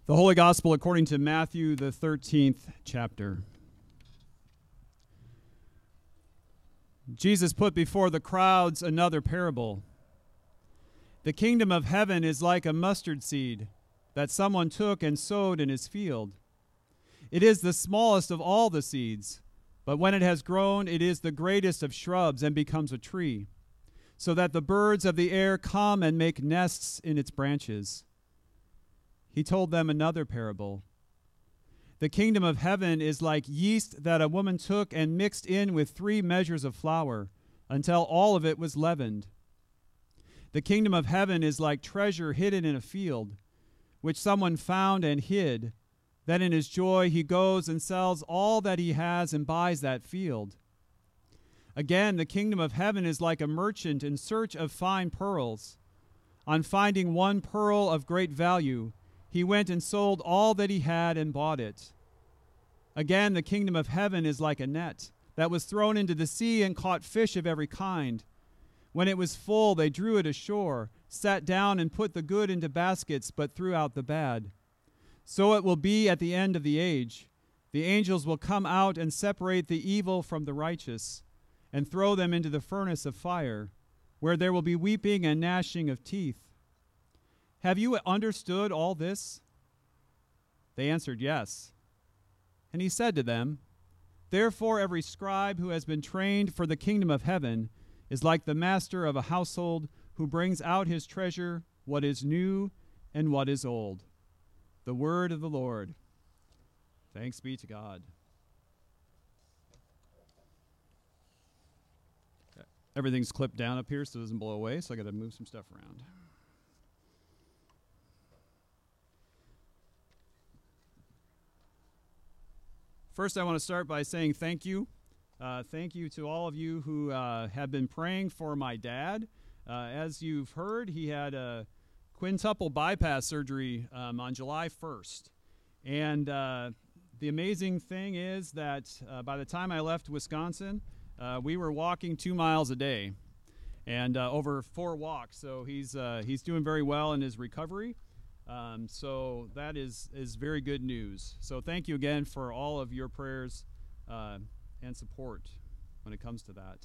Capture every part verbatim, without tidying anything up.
The Holy Gospel according to Matthew, the thirteenth chapter. Jesus put before the crowds another parable. The kingdom of heaven is like a mustard seed that someone took and sowed in his field. It is the smallest of all the seeds, but when it has grown, it is the greatest of shrubs and becomes a tree, so that the birds of the air come and make nests in its branches. He told them another parable. The kingdom of heaven is like yeast that a woman took and mixed in with three measures of flour until all of it was leavened. The kingdom of heaven is like treasure hidden in a field, which someone found and hid. Then in his joy he goes and sells all that he has and buys that field. Again, the kingdom of heaven is like a merchant in search of fine pearls. On finding one pearl of great value, he went and sold all that he had and bought it. Again, the kingdom of heaven is like a net that was thrown into the sea and caught fish of every kind. When it was full, they drew it ashore, sat down and put the good into baskets, but threw out the bad. So it will be at the end of the age. The angels will come out and separate the evil from the righteous and throw them into the furnace of fire, where there will be weeping and gnashing of teeth. Have you understood all this? They answered, yes. And he said to them, Therefore every scribe who has been trained for the kingdom of heaven is like the master of a household who brings out his treasure, what is new and what is old. The word of the Lord. Thanks be to God. Everything's clipped down up here so it doesn't blow away, so I got to move some stuff around. First, I want to start by saying thank you. Uh, thank you to all of you who uh, have been praying for my dad. Uh, as you've heard, he had a quintuple bypass surgery um, on July first. And uh, the amazing thing is that uh, by the time I left Wisconsin, uh, we were walking two miles a day and uh, over four walks. So he's uh, he's doing very well in his recovery. Um, so that is, is very good news. So thank you again for all of your prayers uh, and support when it comes to that.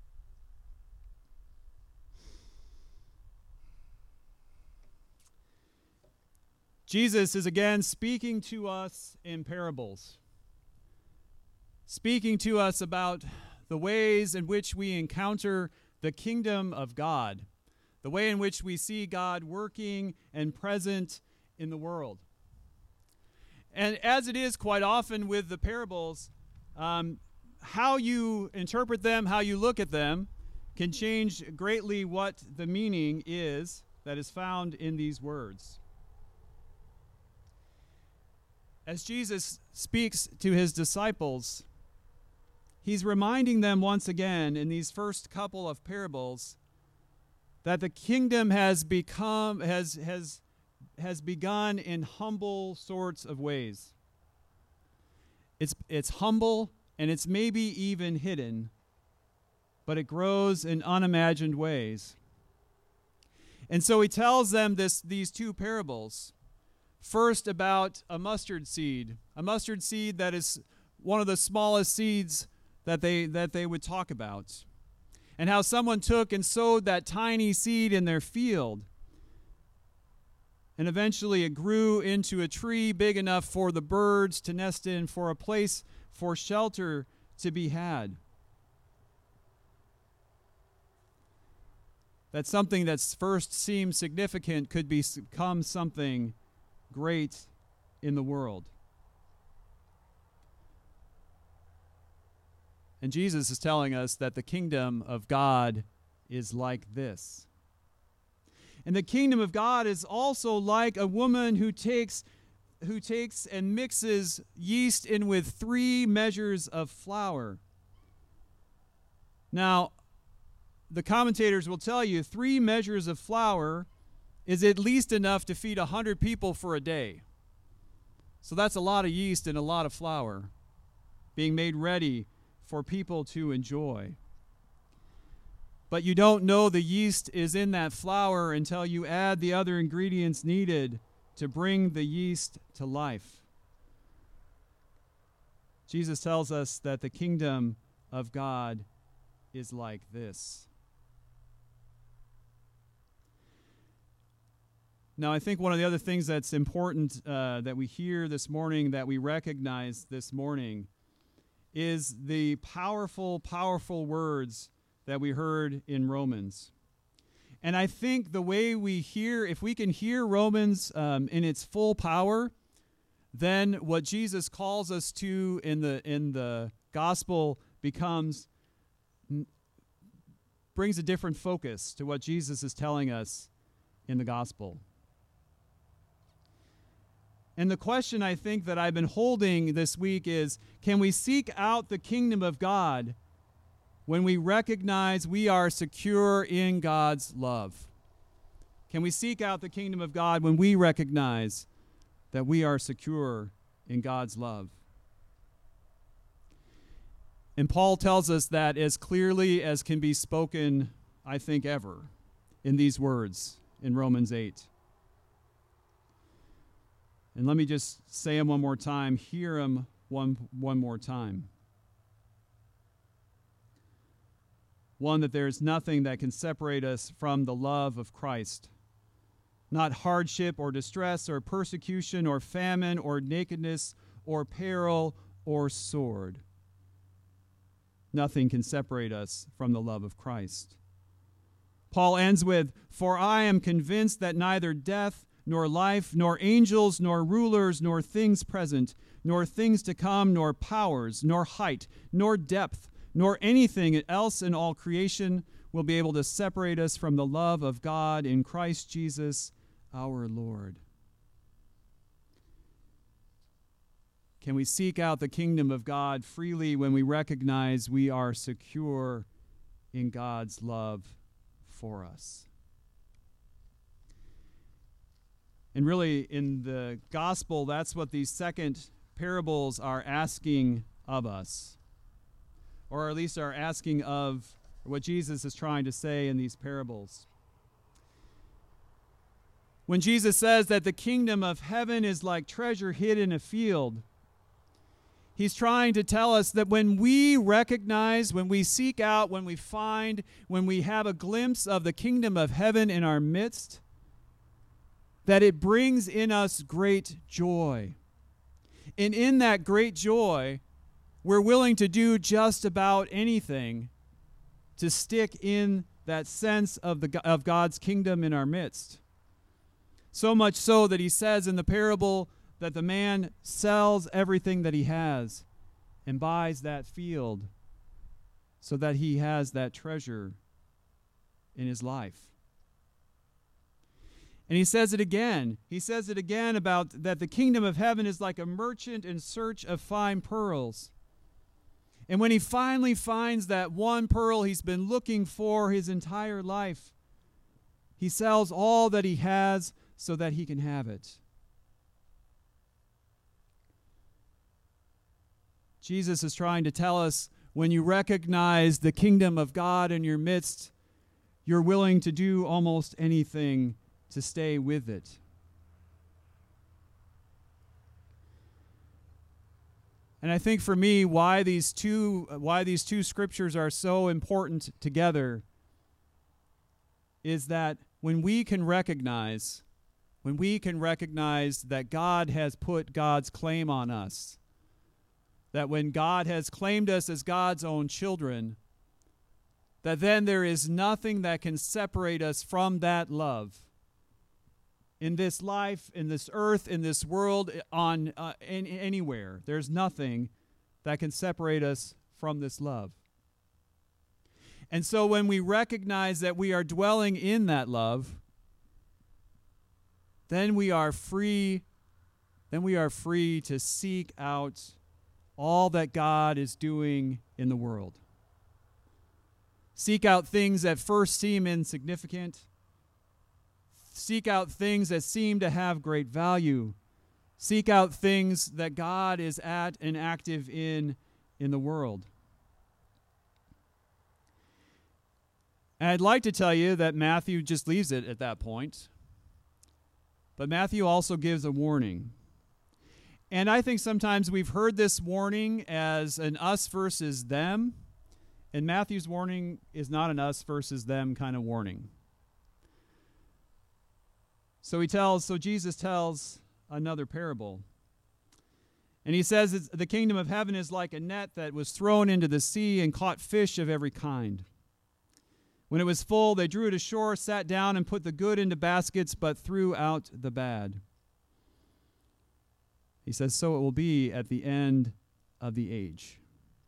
Jesus is again speaking to us in parables, speaking to us about the ways in which we encounter the kingdom of God, the way in which we see God working and present in the world. And as it is quite often with the parables, um, how you interpret them, how you look at them, can change greatly what the meaning is that is found in these words. As Jesus speaks to his disciples, he's reminding them once again in these first couple of parables that the kingdom has become has has has begun in humble sorts of ways. It's it's humble and it's maybe even hidden, but it grows in unimagined ways. And so he tells them this these two parables. First, about a mustard seed, a mustard seed that is one of the smallest seeds that they that they would talk about. And how someone took and sowed that tiny seed in their field. And eventually it grew into a tree big enough for the birds to nest in, for a place for shelter to be had. That something that first seemed significant could become something great in the world. And Jesus is telling us that the kingdom of God is like this. And the kingdom of God is also like a woman who takes who takes and mixes yeast in with three measures of flour. Now, the commentators will tell you three measures of flour is at least enough to feed a hundred people for a day. So that's a lot of yeast and a lot of flour being made ready for people to enjoy. But you don't know the yeast is in that flour until you add the other ingredients needed to bring the yeast to life. Jesus tells us that the kingdom of God is like this. Now, I think one of the other things that's important uh, that we hear this morning, that we recognize this morning, is the powerful, powerful words that we heard in Romans. And I think the way we hear, if we can hear Romans um, in its full power, then what Jesus calls us to in the in the gospel becomes brings a different focus to what Jesus is telling us in the gospel. And the question I think that I've been holding this week is, can we seek out the kingdom of God when we recognize we are secure in God's love? Can we seek out the kingdom of God when we recognize that we are secure in God's love? And Paul tells us that as clearly as can be spoken, I think, ever, in these words in Romans eight. And let me just say them one more time, hear them one, one more time. One, that there is nothing that can separate us from the love of Christ. Not hardship or distress or persecution or famine or nakedness or peril or sword. Nothing can separate us from the love of Christ. Paul ends with, "For I am convinced that neither death, nor life, nor angels, nor rulers, nor things present, nor things to come, nor powers, nor height, nor depth, nor anything else in all creation will be able to separate us from the love of God in Christ Jesus our Lord." Can we seek out the kingdom of God freely when we recognize we are secure in God's love for us? And really, in the gospel, that's what these second parables are asking of us, or at least are asking of what Jesus is trying to say in these parables. When Jesus says that the kingdom of heaven is like treasure hid in a field, he's trying to tell us that when we recognize, when we seek out, when we find, when we have a glimpse of the kingdom of heaven in our midst, that it brings in us great joy. And in that great joy, we're willing to do just about anything to stick in that sense of the of God's kingdom in our midst. So much so that he says in the parable that the man sells everything that he has and buys that field so that he has that treasure in his life. And he says it again. He says it again about that the kingdom of heaven is like a merchant in search of fine pearls. And when he finally finds that one pearl he's been looking for his entire life, he sells all that he has so that he can have it. Jesus is trying to tell us, when you recognize the kingdom of God in your midst, you're willing to do almost anything to stay with it. And I think for me, why these two why these two scriptures are so important together is that when we can recognize, when we can recognize that God has put God's claim on us, that when God has claimed us as God's own children, that then there is nothing that can separate us from that love. In this life, in this earth, in this world, on uh, in, anywhere, there's nothing that can separate us from this love. And so when we recognize that we are dwelling in that love, then we are free, then we are free to seek out all that God is doing in the world. Seek out things that first seem insignificant. Seek out things that seem to have great value. Seek out things that God is at and active in in the world. And I'd like to tell you that Matthew just leaves it at that point. But Matthew also gives a warning. And I think sometimes we've heard this warning as an us versus them. And Matthew's warning is not an us versus them kind of warning. So he tells, so Jesus tells another parable. And he says it's, the kingdom of heaven is like a net that was thrown into the sea and caught fish of every kind. When it was full, they drew it ashore, sat down, and put the good into baskets, but threw out the bad. He says, so it will be at the end of the age.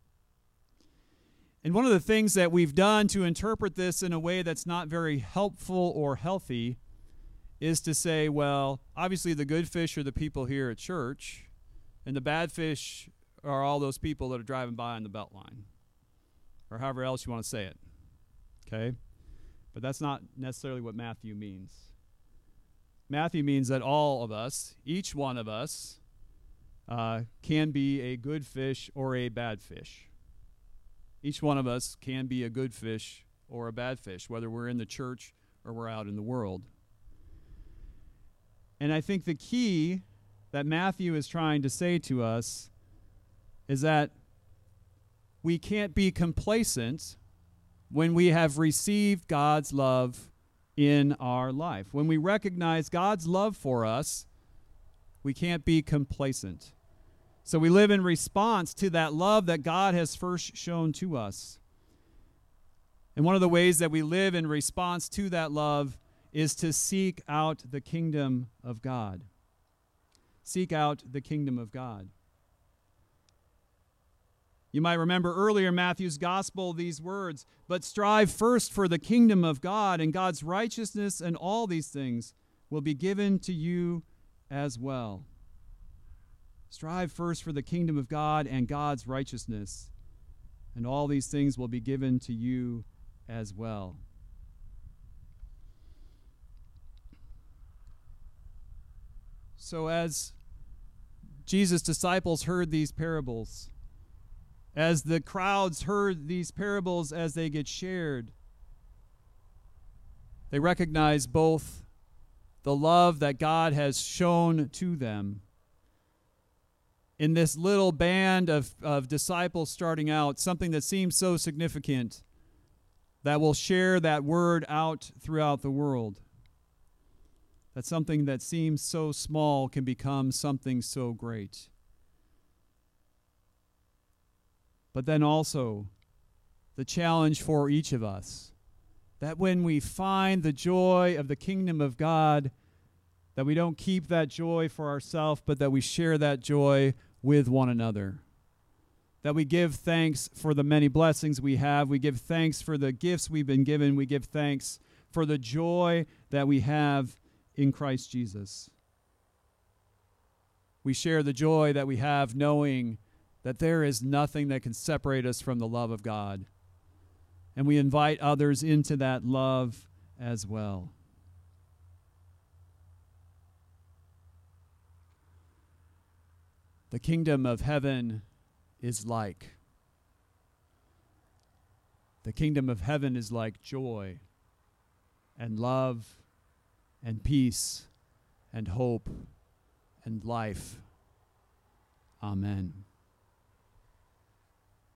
And one of the things that we've done to interpret this in a way that's not very helpful or healthy is to say, well, obviously the good fish are the people here at church, and the bad fish are all those people that are driving by on the Beltline, or however else you want to say it. Okay? But that's not necessarily what Matthew means. Matthew means that all of us, each one of us, uh, can be a good fish or a bad fish. Each one of us can be a good fish or a bad fish, whether we're in the church or we're out in the world. And I think the key that Matthew is trying to say to us is that we can't be complacent when we have received God's love in our life. When we recognize God's love for us, we can't be complacent. So we live in response to that love that God has first shown to us. And one of the ways that we live in response to that love is to seek out the kingdom of God. Seek out the kingdom of God. You might remember earlier in Matthew's gospel these words, but strive first for the kingdom of God and God's righteousness, and all these things will be given to you as well. Strive first for the kingdom of God and God's righteousness, and all these things will be given to you as well. So as Jesus' disciples heard these parables, as the crowds heard these parables as they get shared, they recognize both the love that God has shown to them. In this little band of, of disciples starting out, something that seems so significant that will share that word out throughout the world. That something that seems so small can become something so great. But then also the challenge for each of us, that when we find the joy of the kingdom of God, that we don't keep that joy for ourselves, but that we share that joy with one another. That we give thanks for the many blessings we have. We give thanks for the gifts we've been given. We give thanks for the joy that we have in Christ Jesus. We share the joy that we have knowing that there is nothing that can separate us from the love of God. And we invite others into that love as well. The kingdom of heaven is like. The kingdom of heaven is like joy and love and peace and hope and life. Amen.